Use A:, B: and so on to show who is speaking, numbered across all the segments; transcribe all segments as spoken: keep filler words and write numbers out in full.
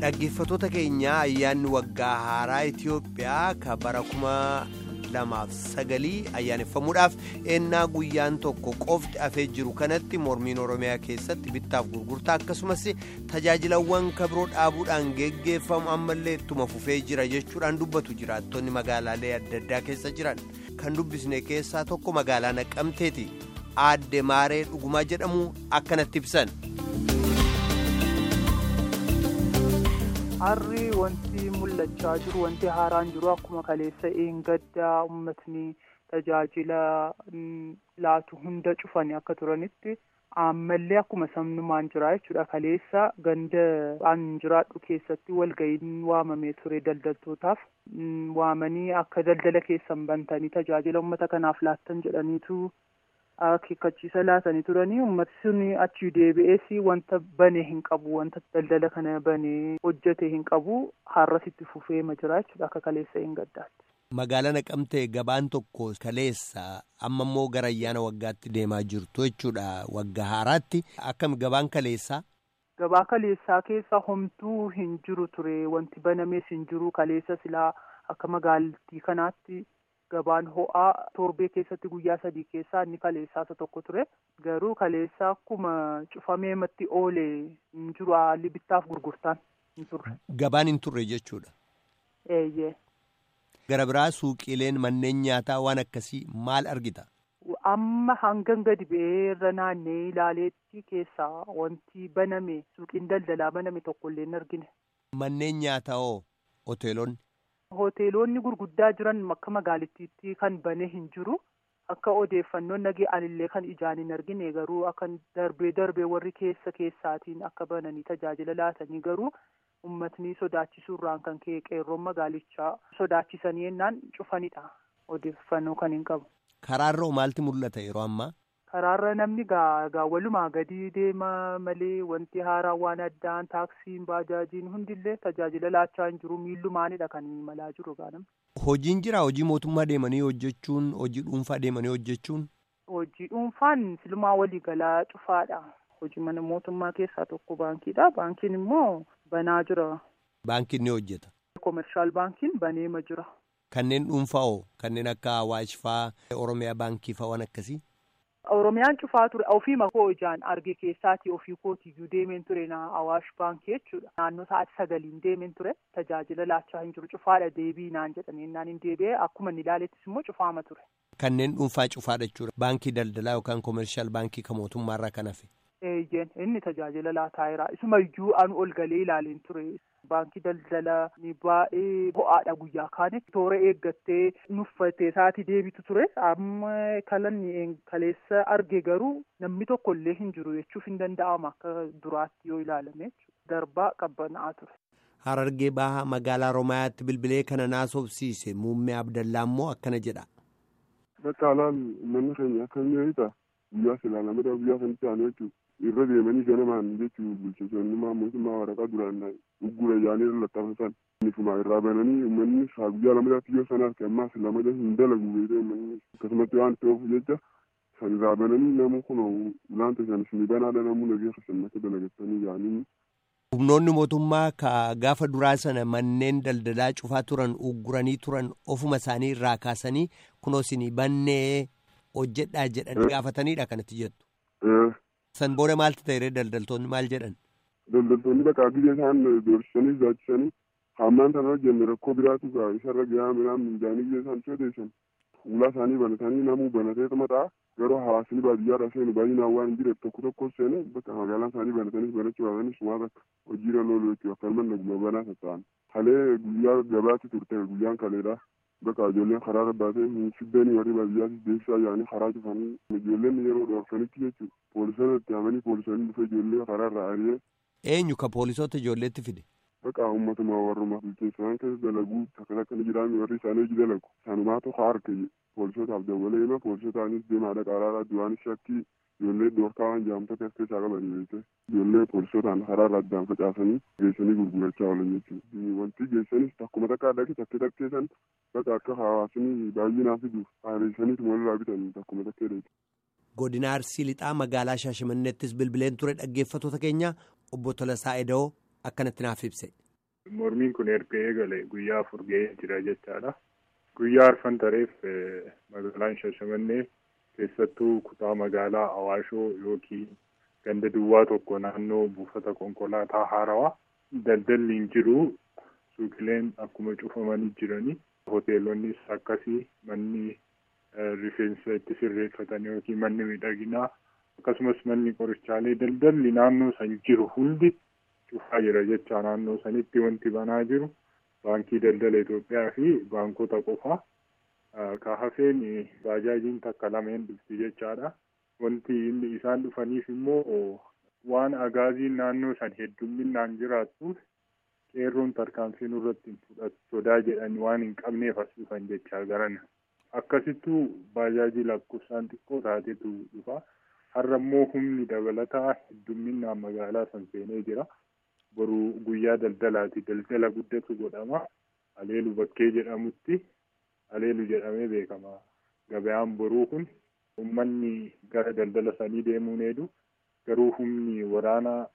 A: Dhaggeeffattoota keenya ayyaanni waggaa haaraa Itiyoophiyaa ka bara kuma lamaaf sagalii ayyaaneffamuudhaaf ennaa guyyaan tokko qofti hafee jiru kanatti mormiin Oromiyaa keessatti bittaaf gurgurtaa akkasumas tajaajilawwan kabiroo dhaabuudhaan geggeeffamu ammallee ittuma fufee jira jechuudhaan dubbatu jiraattonni magaalaalee adda addaa keessa jiran kan dubbisne keessaa tokko magaalaa Naqamteeti. Aadde Maaree Dhugumaa jedhamu akkanatti ibsan.
B: Harri wanti mul'achaa jiru wanti haaraan jiru akkuma kaleessa eengaddaa uummatni tajaajila laatu hunda cufanii akka turanitti ammallee akkuma sabnumaan jira jechuudha. Kaleessa ganda aan jiraadhu keessatti walga'iin waamamee ture daldaltootaaf waamanii akka daldala keessan bantanii tajaajila uummata kanaaf laattan jedhaniitu akeekkachiisa laatanii turanii uummati sun achi deebi'ees wanta banee hin qabu wanta daldala kana banee hojjete hin qabu har'asitti fufee jira jechuudha akka kaleessa hin gaddaatti.
A: Magaalaa Naqamtee gabaan tokko kaleessa amma immoo gara ayyaana waggaatti deemaa jirtu jechuudha waggaa haaraatti akkam gabaan kaleessaa?
B: Gabaa kaleessaa keessa homtuu hin jiru ture wanti banamees hin jiru kaleessa silaa akka magaalattii kanaatti. Gabaan ho'aa torbee keessatti guyyaa sadii keessaa inni kaleessaa isa tokko ture garuu kaleessaa akkuma cufamee matti oolee hin jiru haalli bittaaf gurgurtaan hin turre.
A: Gabaan hin turre jechuudha.
B: Eeyyee.
A: Gara biraa suuqiileen manneen nyaataa waan akkasii maal argita?
B: Amma hangan gadi ba'ee irra naannee ilaaleetti keessaa wanti baname suuqiin daldalaa baname tokkollee hin argine.
A: Manneen nyaataa hoo hoteelonni?
B: Hoteelonni gurguddaa jiran akka magaalittiitti kan bane hin jiru akka odeeffannoon nagee anillee kan ijaan hin argine garuu akka darbee darbee warri keessa keessaatiin akka bananii tajaajila laatanii garuu uummatni sodaachisuurraan kan ka'e qeerroon magaalichaa sodaachisanii yennaan cufanidha odeeffannoo kan hin qabu.
A: Karaarra maalti mul'ata yeroo ammaa?
B: Karaarra namni gaa walumaa gadi deema malee wanti haaraa waan addaan taaksiin baajaajiin hundillee tajaajila laachaa hin jiru miillumaanidha kan malaa jiru gaanama.
A: Hojiin jira hojii mootummaa deemanii hojjechuun hojii dhuunfaa deemanii hojjechuun?
B: Hojii dhuunfaan silumaa waliigalaa cufaadha. Hojii mana mootummaa keessaa tokko baankiidha. Baankiin immoo banaa jira.
A: Baankiin ni hojjeta?
B: Koomershaal baankiin baneema jira.
A: Kanneen dhuunfaa hoo? Kanneen akka Awaash fa'aa, Oromiyaa baankii fa'aa waan akkasii?
B: Oromiyaan cufaa ture ofii makoo ijaan arge keessaati ofii kootiyyuu deemeen ture na Awaash baankii jechuudha. Naannoo sa'aatii sagaliin deemeen ture tajaajila laachaa hin jiru cufaadha deebii naan jedhanii naan hin deebi'e akkuma inni ilaalettis immoo cufaama ture.
A: Kanneen dhuunfaa cufaadha jechuudha. Baankii daldalaa yookaan koomershaal baankii kan mootummaarraa kan hafe.
B: Eeyyeen inni tajaajila laataa jira. Isumayyuu anu ol galee ilaaleen ture. Baankii daldalaa ni baay'ee ho'aadha guyyaa kaanitti toora eeggattee nuffatee sa'aatii deebitu ture. Amma kalanni kaleessa arge garuu namni tokko illee hin jiru jechuuf hin danda'ama akka duraatti yoo ilaalame darbaa qabbana'aa ture.
A: Harargee bahaa magaalaa Oromiyaatti bilbilee kana naasofsiise muummee Abdallaa immoo akkana jedha.
C: Bakka alaan manni keenya akkam jedhita guyyaa silaalamedha guyyaa kan ta'an jechuudha. Irra deemanii ganamaan jechuun bulchitoonni mootummaa waraqaa duraan uggura yaanii lallattafatan nifumaa irraa bananii uummanni guyyaa lamadaatti yoo sana harka ammaas lamada hin dalagu beekee uummanni akkasumatti waan ta'uuf jecha san irraa bananii namni kun laanta san isin banaadha namni nageessa sammata dalagattanii yaanii.
A: Humnoonni mootummaa ka gaafa duraa sana manneen daldalaa cufaa turan ugguranii turan ofuma isaanii irraa kaasanii kunoo isin bannee hojjedhaa jedhanii gaafataniidha kanatti jettu. San booda maalti ta'e daldaltoonni maal jedhan?
C: Daldaltoonni bakka biyya isaan doorsisanii sodaachisanii hammaan sana hojjenne rakkoo biraatu ga'a isarra gahaa midhaan miidhaanii biyya isaan sodeessan fuula isaanii banatanii namuu banateetuma ta'a garuu hawaasni baadiyyaadhaa seenu baay'inaan waan hin jireef tokko tokko seene bakka magaalaan isaanii banatanii banachuu baatanii sumaa bakka hojiirra loolu jechuudha akka manna guma banaa tatta'an. Halee guyyaa gabaatti turte guyyaan kaleedha. Bakka ijoolleen karaa baatee fiddanii warri baadiyyaatti deebisaa yaa'anii karaa cufanii ijoolleen yeroo dhoofanitti jechuudha. Poolisoonni itti amanii poolisoonni dhufe ijoollee karaa irraa ari'ee.
A: Eenyu ka poolisoota ijoolleetti fide?
C: Bakka uummatuma warrumaa bilcheessaan keessa dalaguu takka takka ni jiraami warri isaanii hojii dalagu. Sanumaatu haa harka poolisootaaf dabalee hima poolisotaanis deemaadha qaraaraa duraanis shakkii ijoollee dhoorkaa waan jaamtota as keessaa qabanii beekte. Ijoollee poolisootaan karaa irraa addaan facaasanii geessanii gurgurachaa oolan jechuudha. Wanti geessanis takkuma takka adda takkee takkeessan bakka akka hawaasni baay'inaa fiduuf haareessaniitu walirraa bitan takkuma takkee dheedha.
A: Godina Arsii lixaa magaalaa Shaashimanneettis bilbileen ture dhaggeeffattoota keenya obbo Tolasaa Eda'oo akkanatti naaf ibse.
D: Mormiin kun erga eegale guyyaa afur ga'ee jira jechaadha. Guyyaa arfan tareef magaalaan Shashamannee keessattuu kutaa magaalaa Awaashoo yookiin ganda duwwaa tokko naannoo buufata konkolaataa Haarawaa daldalli hin jiru. Suuqileen akkuma cufamanii jiranii hoteelonnis akkasii manni rifeensa itti sirreeffatan yookiin manni miidhaginaa akkasumas manni qorichaalee daldalli naannoo san jiru hundi cufaa jira jecha naannoo sanitti wanti banaa jiru baankii daldala Itoophiyaa fi baankota qofa. Ka hafeen baajaajiin takka lameen dhufti jechaadha. Wanti inni isaan dhufaniif immoo waan agaaziin naannoo san heddumminaan jiraattuuf qeerroon tarkaanfii nurratti hin fudhatu sodaa jedhanii waan hin qabneef as dhufan jechaa garana. Akkasittuu baajaajii lakkoofsaan xiqqoo taatetu dhufa. Har'a immoo humni dabalataa heddumminaan magaalaa san seenee jira. Boruu guyyaa daldalaati. Daldala guddatu godhama. Aleelu bakkee jedhamutti aleelu jedhamee beekama. Gabayaan boruu kun uummanni gara daldala sanii deemuun heedu garuu humni waraanaa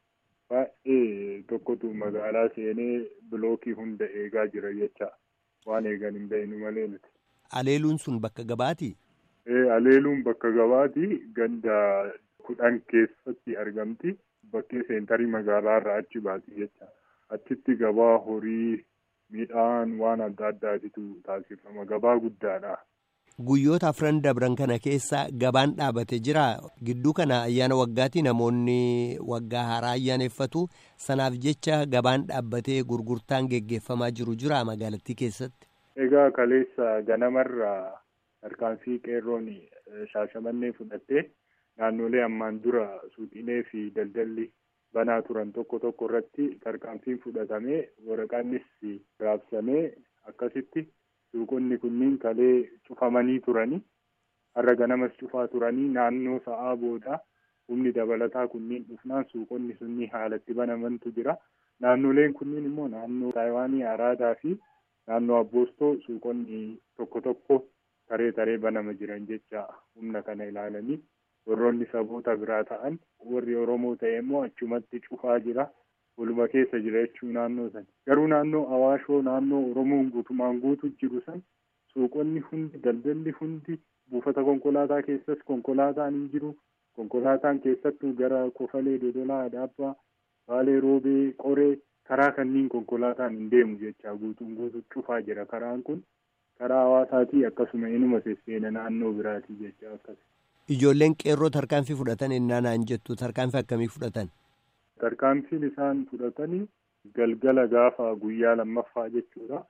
D: baay'ee tokkotu magaalaa seenee bilookii hunda eegaa jira jecha waan eegan hin beeknu malee nuti.
A: Aleeluun sun bakka gabaati?
D: Ee aleeluun bakka gabaati. Ganda kudhan keessatti argamti. Bakkee seentarii magaalaa irraa achi baati jecha. Achitti gabaa horii midhaan waan adda addaatitu taasifama. Gabaa guddaadha.
A: Guyyoota afran dabran kana keessa gabaan dhaabate jira. Gidduu kana ayyaana waggaatti namoonni waggaa haaraa ayyaaneffatu. Sanaaf jecha gabaan dhaabbatee gurgurtaan geggeeffamaa jiru jira magaalattii keessatti.
D: Egaa kaleessa ganamarraa tarkaanfii qeerroon Shaashamannee fudhattee naannolee ammaan dura suuqiilee fi daldalli banaa turan tokko tokko irratti tarkaanfiin fudhatamee waraqaannis raabsamee akkasitti suuqonni kunniin kalee cufamanii turanii har'a ganamas cufaa turanii naannoo sa'aa booda humni dabalataa kunniin dhufnaan suuqonni sunni haalatti banamantu jira. Naannoleen kunniin immoo naannoo Taayiwaanii, Araadaa fi naannoo Abboostoo suuqonni tokko tokko taree taree banama jiran jecha humna kana ilaalanii warroonni saboota biraa ta'an warri Oromoo ta'e immoo achumatti cufaa jira. Waluma keessa jira jechuun naannoo san. Garuu naannoo Awaashoo naannoo Oromoon guutumaan guutu jiru san suuqonni hundi daldalli hundi buufata konkolaataa keessas konkolaataan hin jiru. Konkolaataan keessattuu gara Kofalee, Dodolaa, Adaabbaa, Baalee, Roobee, Qoree karaa kanniin konkolaataan hin deemu jecha guutuun guutu cufaa jira. Karaan kun karaa hawaasaatii akkasuma inuma sesseena naannoo biraatii jecha akkas.
A: Ijoolleen qeerroo tarkaanfii fudhatan innaa naan jettu tarkaanfii akkamii fudhatan?
D: Tarkaanfiin isaan fudhatanii galgala gaafa guyyaa lammaffaa jechuudha.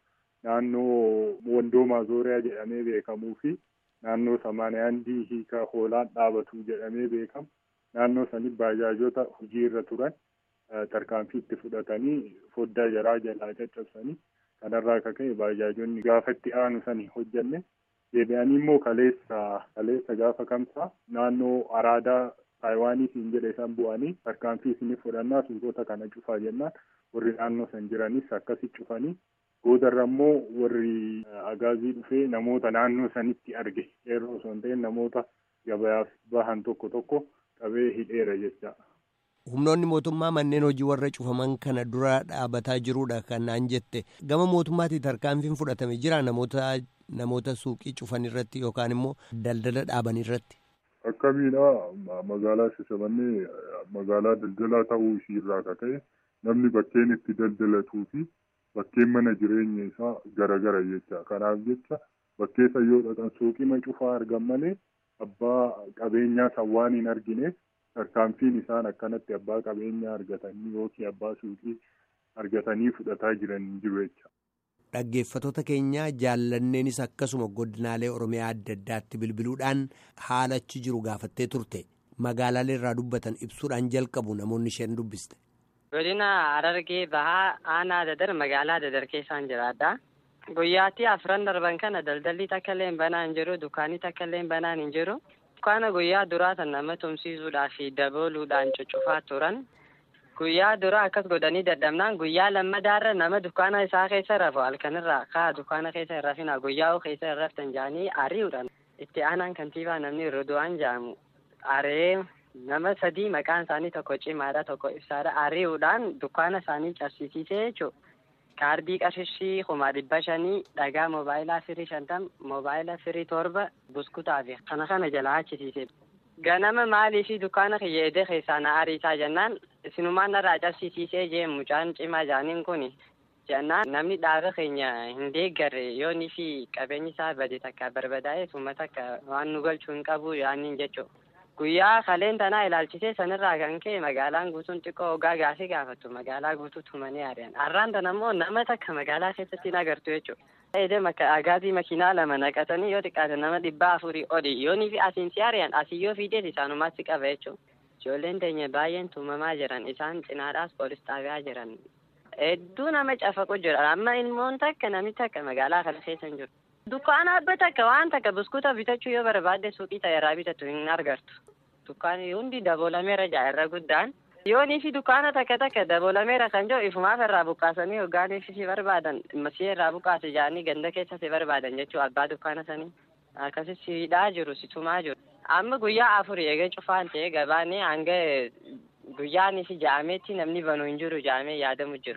D: Naannoo Wondoo Maazooriyaa jedhamee beekamuu fi naannoo Samaaniyaandii hiikaa hoolaan dhaabatu jedhamee beekamu. Naannoo sanii baajaajota hojii irra turan tarkaanfii itti fudhatanii foddaa jaraa jalaa caccabsanii kanarraa akka ka'e baajaajonni gaafa itti aanu sanii hojjanne. Deebi'anii immoo kaleessa kaleessa gaafa kamsaa naannoo Araadaa Taayiwaaniitiin jedhe isaan bu'anii tarkaanfii isinii fudhannaa suuqota kana cufaa jennaan warri naannoo san jiranis akkasi cufanii boodarra immoo warri agaazii dhufee namoota naannoo sanitti arge qeerroo osoo hin ta'in namoota gabayaaf bahan tokko tokko qabee hidheera jecha.
A: Humnoonni mootummaa manneen hojii warra cufaman kana dura dhaabataa jiruudha kan naan jette. Gama mootummaatii tarkaanfiin fudhatame jira namoota namoota suuqii cufan irratti yookaan immoo daldala dhaaban irratti.
C: Akkamiidha magaalaa Shashamannee magaalaa daldalaa ta'uu ishii irraa akka ta'e namni bakkeen itti daldalatuu fi bakkeen mana jireenya isaa garagara jecha. Kanaaf jecha bakkee sayyoo dhaqan suuqii cufaa argan malee abbaa qabeenyaa san waan hin argineef tarkaanfiin isaan akkanatti abbaa qabeenyaa argatanii yookiin abbaa suuqii argatanii fudhataa jiran jiru jecha.
A: Dhaggeeffattoota keenya jaallanneenis akkasuma godinaalee Oromiyaa adda addaatti bilbiluudhaan haala achi jiru gaafattee turte. Magaalaalee irraa dubbatan ibsuudhaan jalqabu namoonni isheen dubbiste.
E: Godina Harargee Bahaa Aanaa Dadar magaalaa Dadar keessaan jiraadha. Guyyaatti afran darban kana daldalli takka illee banaa hin jiru, dukkaanni takka illee banaa hin jiru. Dukkaana guyyaa duraa tan nama tumsiisuudhaa fi dabaluudhaan cuccufaa turan. Guyyaa dura akkas godhanii dadhabnaan guyyaa lammadaarra nama dukkaana isaa keessa rafu halkanirraa kaa dukkaana keessa hin rafina guyyaa keessa hin raftan jedhanii ari'uudhaan itti aanaan kantiibaa namni Rodo'aan jedhamu aree nama sadii maqaan isaanii tokko cimaadha tokko ibsaadha ari'uudhaan dukkaana isaanii cabsisiisee jechuudha. kaardii qarshii kuma dhibba shanii dhagaa moobaayilaa firii shantam moobaayila firii torba buskutaa fi kana kana jalaa achisiise. Ganama maalii fi dukkaana kiyyeedee keessaa na ariisaa jennaan isinumaan narraa cabsiisee jee mucaan cimaa jaaniin kuni jennaan namni dhaaba keenya hin deeggarre yoonii fi qabeenyi isaa bade takka barbadaa'e uummata akka waan nu galchuu hin qabu yaaniin jechuudha. Guyyaa kaleen tanaa ilaalchisee sanirraa kan ka'e magaalaan guutuun xiqqoo hoggaa gaafii gaafattu magaalaa guutuu tumanii ari'an. Har'aan tan ammoo nama takka magaalaa keessatti hin agartu jechuudha. Eedee agaatii makiinaa lama naqatanii yoo xiqqaate nama dhibbaa afurii oli yoonii fi asiin si ari'an asii yoo fiidees isaanumaatti qaba jechuudha. Ijoolleen teenya baay'een tuumamaa jiran isaan cinaadhaas poolis xaabiyaa jiran. Hedduu nama cafaqu jira amma ilmoon takka namni takka magaalaa kana keessa hin jiru. Dukkaana abba takka waan takka buskuuta bitachuu yoo barbaadde suuqii ta'e irraa bitatu hin argartu. Dukkaanni hundi dabolameera jaa irra guddaan. Yoonii fi dukkaana takka takka dabolameera kan jiru ifumaaf irraa buqqaasanii hoggaanii fi si barbaadan masii irraa buqqaase jaanii ganda keessa si barbaadan jechuudha abbaa dukkaana sanii. Akkasii si hidhaa jiru si tumaa jiru. Amma guyyaa afurii eegee cufaan ta'ee gabaanii hanga guyyaanii fi ja'ameetti namni banuu hin jiru ja'amee yaadamu jiru.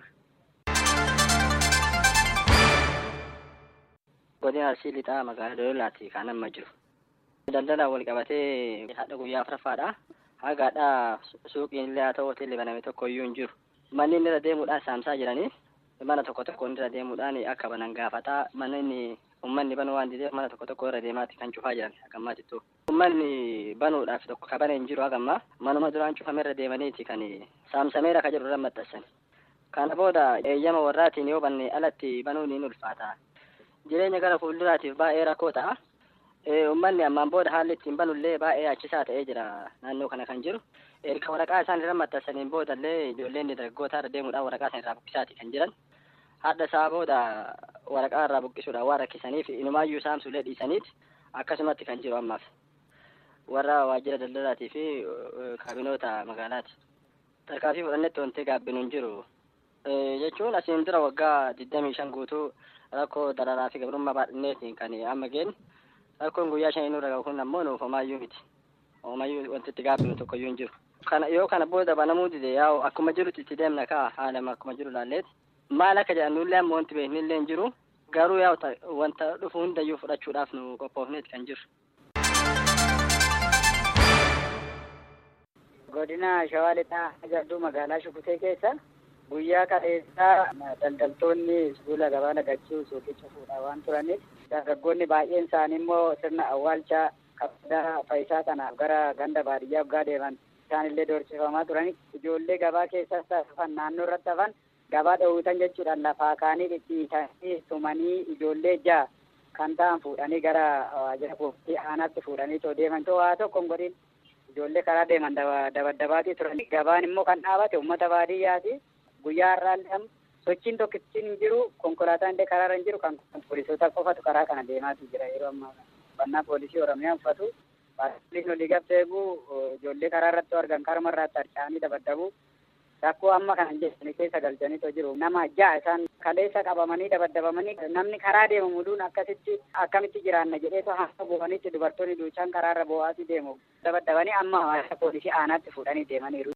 F: Godina Arsii lixaa magaalaa Doloolaatti kan amma jiru. Daldalaan wal qabatee haadha guyyaa afuraffaadha. Hagaadhaa suuqiin illee haa ta'u hoteelli baname tokko iyyuu hin jiru. Manni inni irra deemuudhaan saamsaa jiranii mana tokko tokko inni irra deemuudhaan akka banan gaafataa manni uummanni banuu waan dideef mana tokko tokko irra deemaatti kan cufaa jiran hagammaa jittu. Uummanni banuudhaaf tokko kabana hin jiru hagammaa manuma duraan cufame irra deemaniiti kan saamsameera ka jedhu irra maxxansan. Kana booda eeyyama warraatiin yoo banne alatti banuun ni ulfaata. Jireenya gara fuulduraatiif baay'ee rakkoo ta'a. Uummanni ammaan booda haalli ittiin banullee baay'ee achisaa ta'ee jira naannoo kana kan jiru. Erga waraqaa isaan irra maxxansaniin boodallee ijoolleen dargaggoota irra deemuudhaan waraqaa isaan irraa buqqisaati kan jiran. Hadda isaa booda waraqaa irraa buqqisuudhaan waan rakkisaniif inumaayyuu saamsuulee dhiisaniiti akkasumatti kan jiru ammaaf. Warra waajjira daldalaatii fi kaabinoota magaalaati. Tarkaanfii fudhannetti wantee gaabbinu hin jiru. Jechuun asiin dura waggaa digdamii shan guutuu rakkoo dararaa fi gabrummaa baadhinneetiin kan amma geenye. Rakkoon guyyaa shanii nurra gahu kun ammoo nuuf homaayyuu miti. Homaayyuu wanti itti gaabbinu tokkoyyuu hin jiru. Kana yoo kana booda banamuu dide yaa'u akkuma jirutti itti deemna kaa haalama akkuma jiru laalleeti. Maal akka jedhanullee ammoo wanti beeknillee hin jiru. Garuu yaa'u wanta dhufu hundayyuu fudhachuudhaaf nu qophoofneeti kan jiru.
G: Godina Shawaa Lixaa Jalduu magaalaa Shukutee keessa guyyaa kaleessaa daldaltoonni suuqii gabaa nagachuu suuqicha fuudhaa waan turaniif dargaggoonni baay'een isaanii immoo sirna awwaalchaa kabajaa faayisaa kanaaf gara ganda baadiyyaa waggaa deeman isaanillee doorsifamaa turani. Ijoollee gabaa keessas hafan naannoo irratti hafan gabaa dhoowwitan jechuudhaan lafaa kaanii dhidhiitanii tumanii ijoollee ja'a kan ta'an fuudhanii gara waajjira poolisii aanaatti fuudhanii too deeman too waa tokko hin godhin ijoollee karaa deeman dabaddabaatii turani. Gabaan immoo kan dhaabate uummata baadiyyaati. Guyyaa har'aallee sochiin tokkittiin hin jiru konkolaataan illee karaarra hin jiru kan poolisoota qofatu karaa kana deemaatu jira yeroo ammaa uffannaa poolisii oromiyaa uffatu paartileen olii gabseegu ijoollee karaa irratti argan karuma irratti harcaanii dabaddabu rakkoo amma kana jedhanii keessa galchaniitoo jiru. Nama ja'a isaan kaleessa qabamanii dabaddabamanii namni karaa deemu muduun akkasitti akkamitti jiraanna jedheetoo haasa bu'anitti dubartoonni duuchaan karaarra bo'aati deemu dabaddabanii amma poolisii aanaatti fuudhanii deemaniiru.